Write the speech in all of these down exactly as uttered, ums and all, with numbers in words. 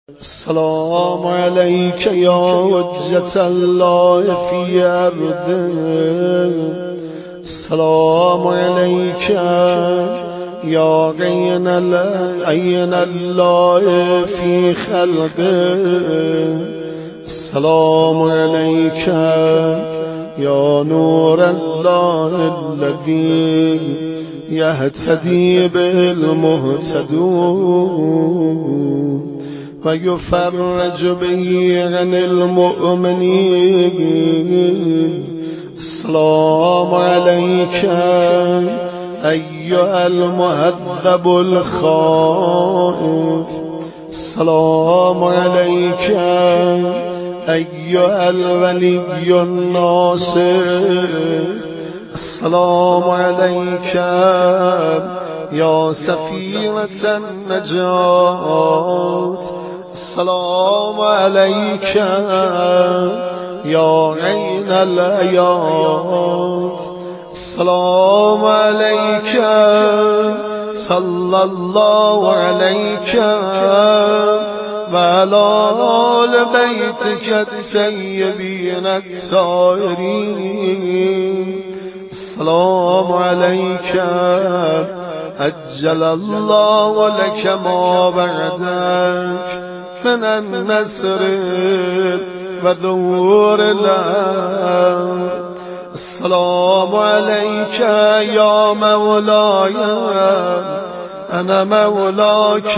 السلام عليك يا حجة الله في أرضه. السلام عليك يا عين عين الله في خلقه. السلام عليك يا نور الله الذي يهتدي بالمهتدون ويفرج به عن المؤمنين. السلام عليك أيها المهذب الخائف. السلام عليك أيها الولي الناصر. السلام عليك يا سفينة النجاة. السلام عليك يا عين الآيات. السلام عليك صلى الله عليك وعلى آل بيتك السيبين الطاهرين. السلام عليك أجل الله لك ما بعدك من النصر وظهور الأمر. السلام عليك يا مولاي أنا مولاك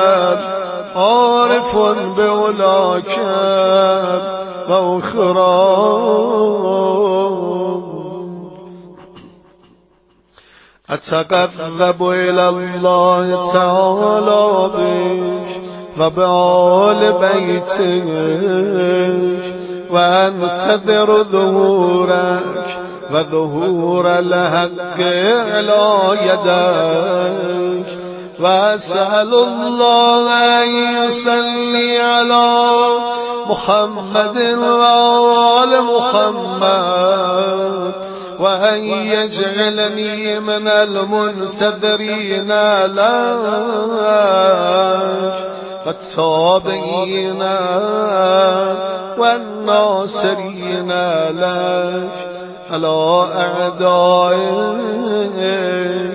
عارف بولاك وأخرى. أتقرب إلى الله تعالى بك وبآل بيتك وأنتظر ظهورك وظهور الحق على يديك. وأسأل الله أن يصلي على محمد وآل محمد وأن يجعلني من المنتظرين لك والتابعين والناصرين لك على أعدائك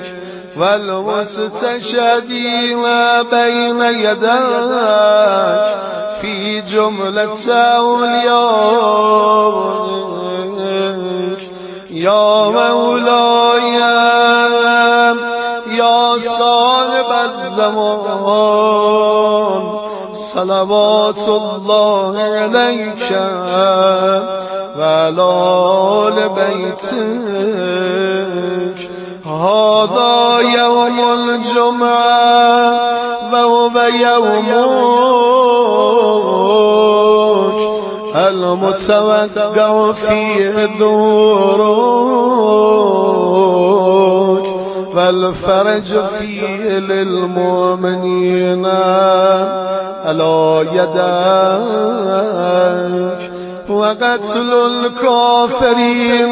والمستشهدين بين يديك في جملة أوليائك. يا مولاي يا صاحب الزمان صلوات الله عليك وعلى آل بيتك. هذا يوم الجمعة وهو يومك المتوقع فيه ظهورك والفرج فيه للمؤمنين على يديك وقتل الكافرين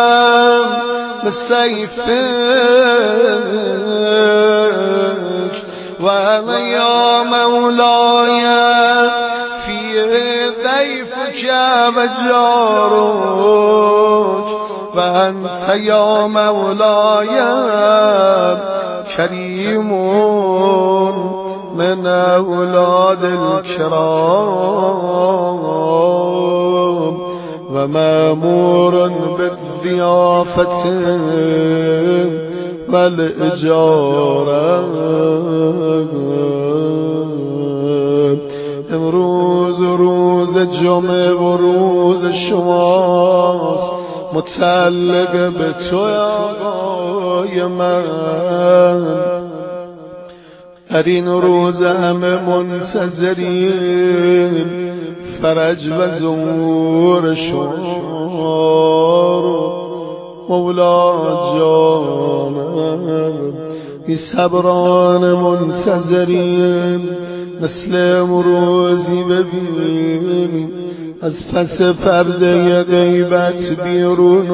بسيفك. وأنا يا مولاي في ضيفك وجارك وأنت يا مولاي كريم من أولاد الكرام ومأمور بالضيافة والإجارة. امروز روز جمعه و روز شماست متعلق به تو آقای من. در این روز همه منتظرین فرج و ظهور شما رو مولا جانم. بی صبران منتظرین مثل امروزی ببین از پس پرده غیبت بیرون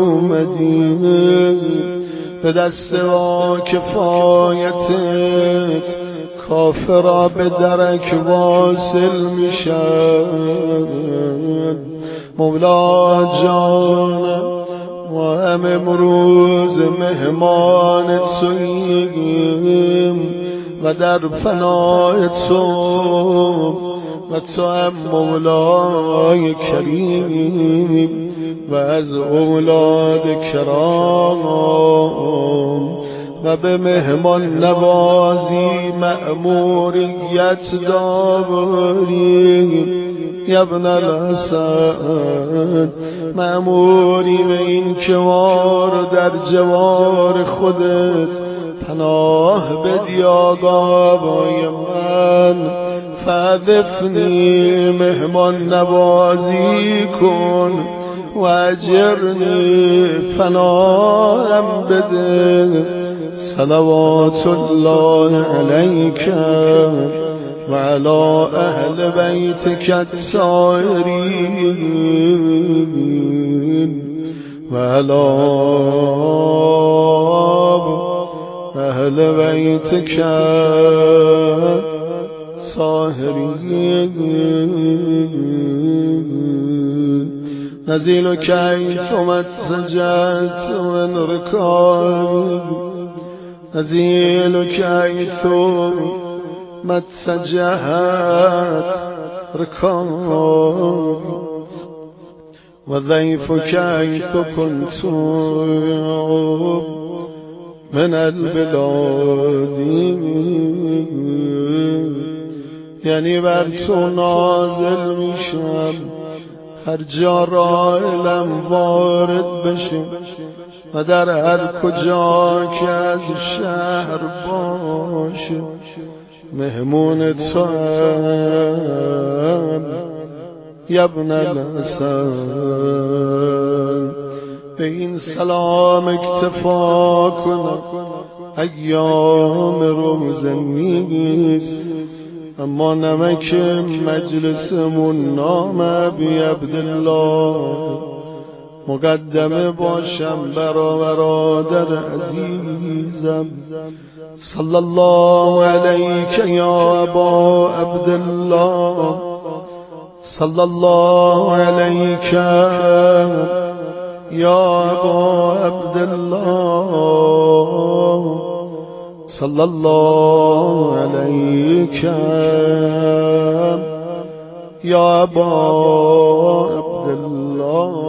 اومدی به دست و کفایتت کافرا به درک واصل میشن. مولا جانم ما هم امروز مهمان توییم و در پناه تو و تو هم مولای کریم و از اولاد کرام و به مهمان نوازی مأموریت داریم. یا ابن الحسن مأموری به این که ما رو در جوار خودت پناه بدی آقای من. فاذفنی مهمان نوازی کن و اجرنی پناهم بده. صلوات الله علیک و علی اهل بیتک الطاهرین و علی اهل بیتک الطاهرین. نزیلک حیث متسجت من رکاب نزیلک حیث متسجت رکاب و ضیفک حیث کنت من البلاد. یعنی بر تو نازل میشم هر جا رایلم وارد بشه و در هر کجا که از شهر باشه مهمون تو هم. یا ابن الحسن به این سلام اکتفا کنم. ایام روزه نیست اما نمک مجلسمون نام ابی عبدالله مقدمه باشم برا برادر عزیزم. صلی الله علیک یا ابا عبدالله صلی الله علیک یا ابا عبدالله صلی الله علیک یا ابا عبدالله.